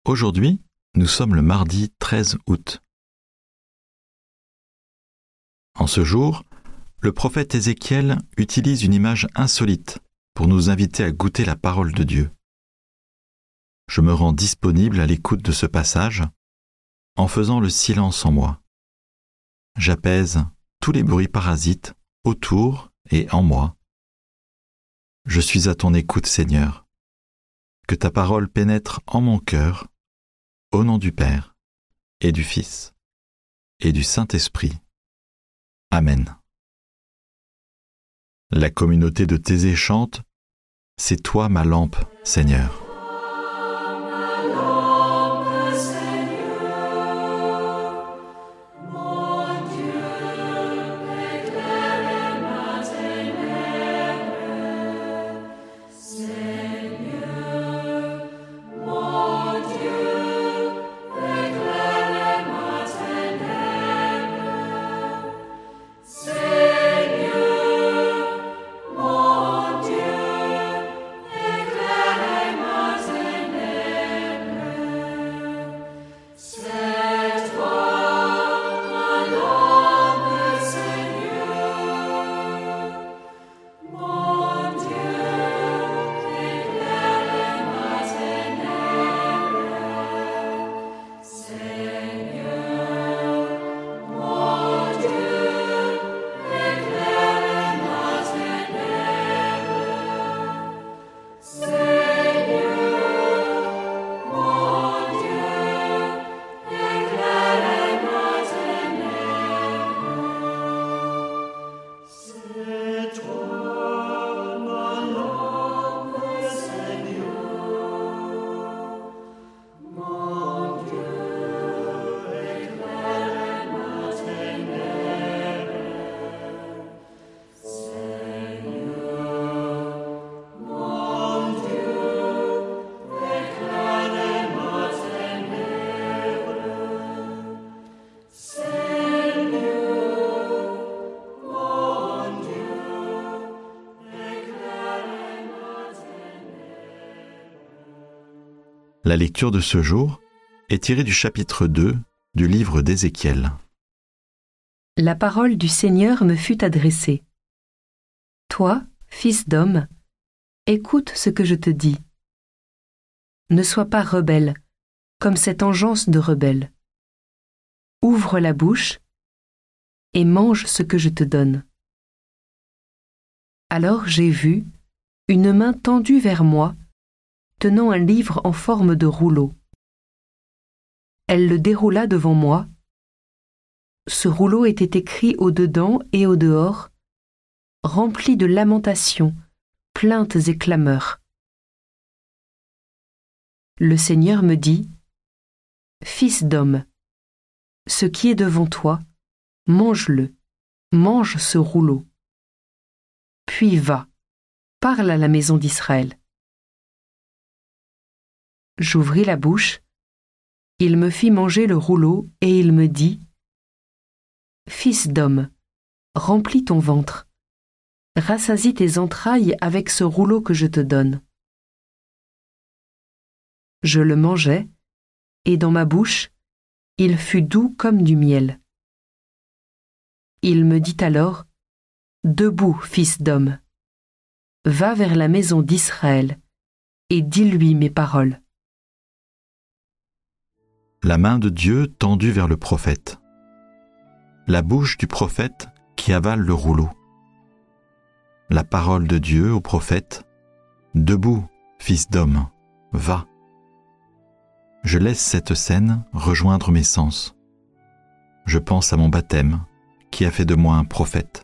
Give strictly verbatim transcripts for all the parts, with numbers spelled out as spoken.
Aujourd'hui, nous sommes le mardi treize août. En ce jour, le prophète Ézéchiel utilise une image insolite pour nous inviter à goûter la parole de Dieu. Je me rends disponible à l'écoute de ce passage en faisant le silence en moi. J'apaise tous les bruits parasites autour et en moi. Je suis à ton écoute, Seigneur. Que ta parole pénètre en mon cœur, au nom du Père et du Fils et du Saint-Esprit. Amen. La communauté de Thésée chante « C'est toi ma lampe, Seigneur ». La lecture de ce jour est tirée du chapitre deux du livre d'Ézéchiel. La parole du Seigneur me fut adressée. Toi, fils d'homme, écoute ce que je te dis. Ne sois pas rebelle, comme cette engeance de rebelle. Ouvre la bouche et mange ce que je te donne. Alors j'ai vu une main tendue vers moi, tenant un livre en forme de rouleau. Elle le déroula devant moi. Ce rouleau était écrit au-dedans et au-dehors, rempli de lamentations, plaintes et clameurs. Le Seigneur me dit : « Fils d'homme, ce qui est devant toi, mange-le, mange ce rouleau. Puis va, parle à la maison d'Israël. » J'ouvris la bouche, il me fit manger le rouleau et il me dit : « Fils d'homme, remplis ton ventre, rassasie tes entrailles avec ce rouleau que je te donne. » Je le mangeai, et dans ma bouche, il fut doux comme du miel. Il me dit alors : « Debout, fils d'homme, va vers la maison d'Israël et dis-lui mes paroles. » La main de Dieu tendue vers le prophète. La bouche du prophète qui avale le rouleau. La parole de Dieu au prophète : « Debout, fils d'homme, va. » Je laisse cette scène rejoindre mes sens. Je pense à mon baptême qui a fait de moi un prophète.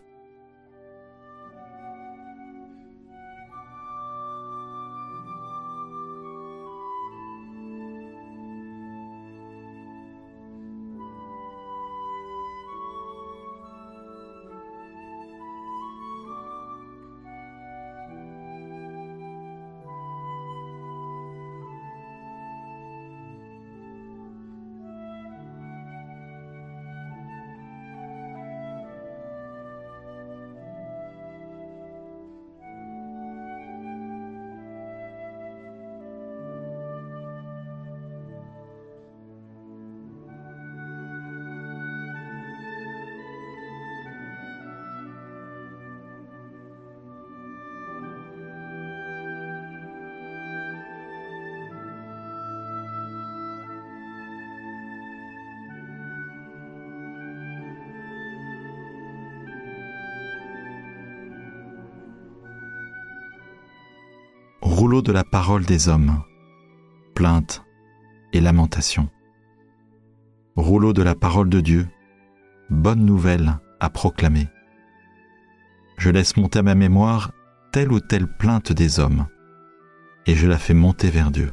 rouleau de la parole des hommes, plaintes et lamentations. Rouleau de la parole de Dieu, bonne nouvelle à proclamer. Je laisse monter à ma mémoire telle ou telle plainte des hommes, et je la fais monter vers Dieu.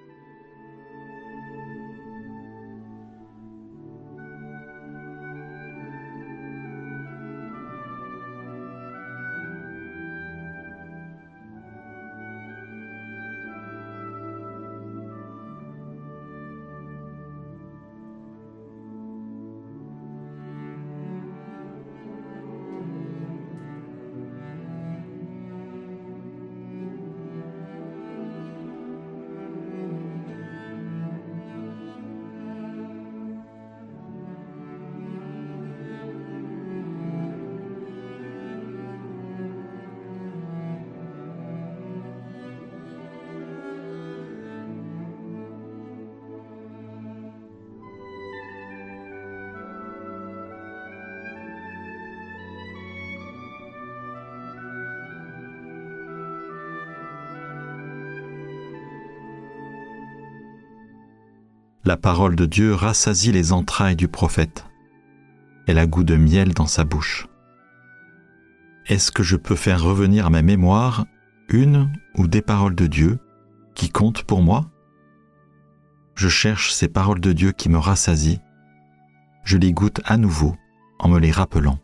La parole de Dieu rassasie les entrailles du prophète. Elle a goût de miel dans sa bouche. Est-ce que je peux faire revenir à ma mémoire une ou des paroles de Dieu qui comptent pour moi? Je cherche ces paroles de Dieu qui me rassasient. Je les goûte à nouveau en me les rappelant.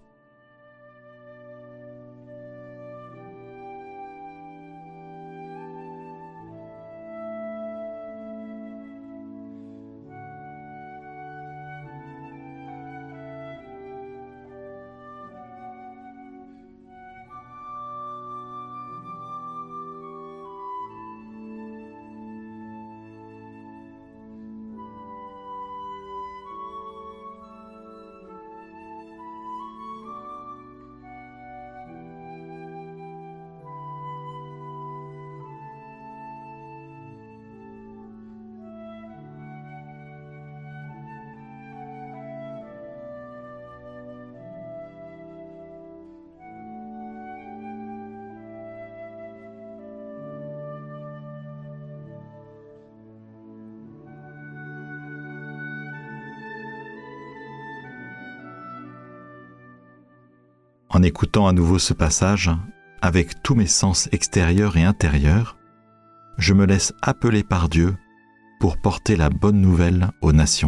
En écoutant à nouveau ce passage, avec tous mes sens extérieurs et intérieurs, je me laisse appeler par Dieu pour porter la bonne nouvelle aux nations.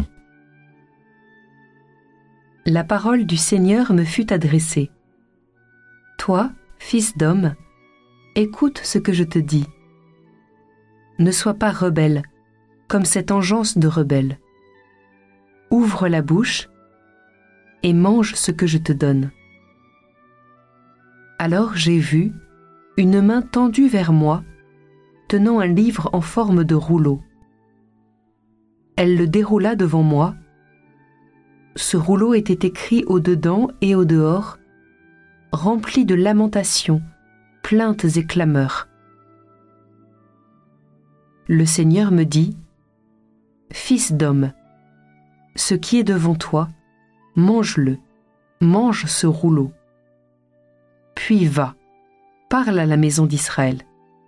La parole du Seigneur me fut adressée. Toi, fils d'homme, écoute ce que je te dis. Ne sois pas rebelle, comme cette engeance de rebelle. Ouvre la bouche et mange ce que je te donne. Alors j'ai vu une main tendue vers moi, tenant un livre en forme de rouleau. Elle le déroula devant moi. Ce rouleau était écrit au-dedans et au-dehors, rempli de lamentations, plaintes et clameurs. Le Seigneur me dit, « Fils d'homme, ce qui est devant toi, mange-le, mange ce rouleau. Puis va, parle à la maison d'Israël. »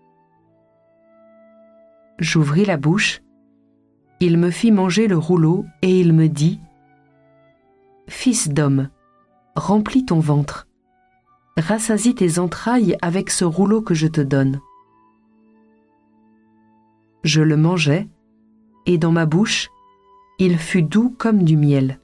J'ouvris la bouche, il me fit manger le rouleau et il me dit, « Fils d'homme, remplis ton ventre, rassasie tes entrailles avec ce rouleau que je te donne. » Je le mangeai, et dans ma bouche, il fut doux comme du miel.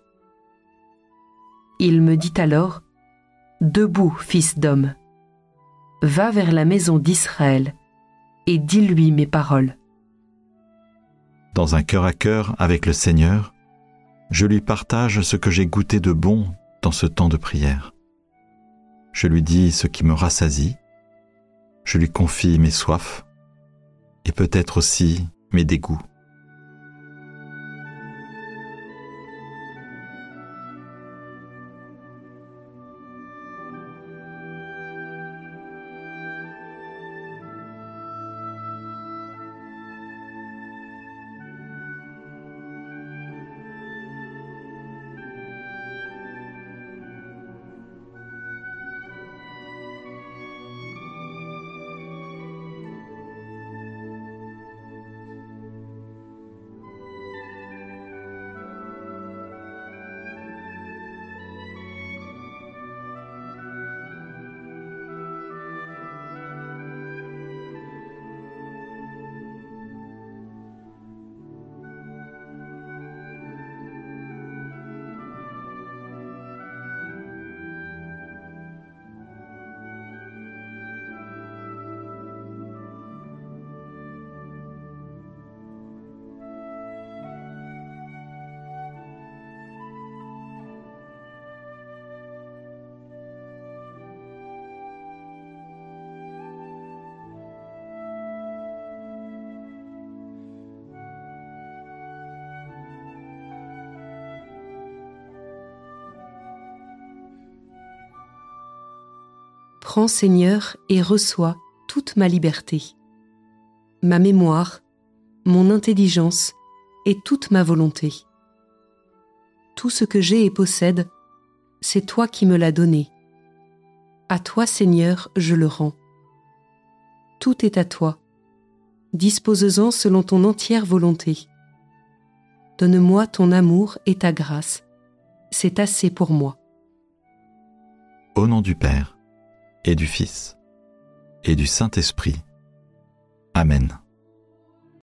Il me dit alors, « Debout, fils d'homme, va vers la maison d'Israël et dis-lui mes paroles. » Dans un cœur à cœur avec le Seigneur, je lui partage ce que j'ai goûté de bon dans ce temps de prière. Je lui dis ce qui me rassasie, je lui confie mes soifs et peut-être aussi mes dégoûts. Prends, Seigneur, et reçois toute ma liberté, ma mémoire, mon intelligence et toute ma volonté. Tout ce que j'ai et possède, c'est toi qui me l'as donné. À toi, Seigneur, je le rends. Tout est à toi. Dispose-en selon ton entière volonté. Donne-moi ton amour et ta grâce. C'est assez pour moi. Au nom du Père, et du Fils, et du Saint-Esprit. Amen.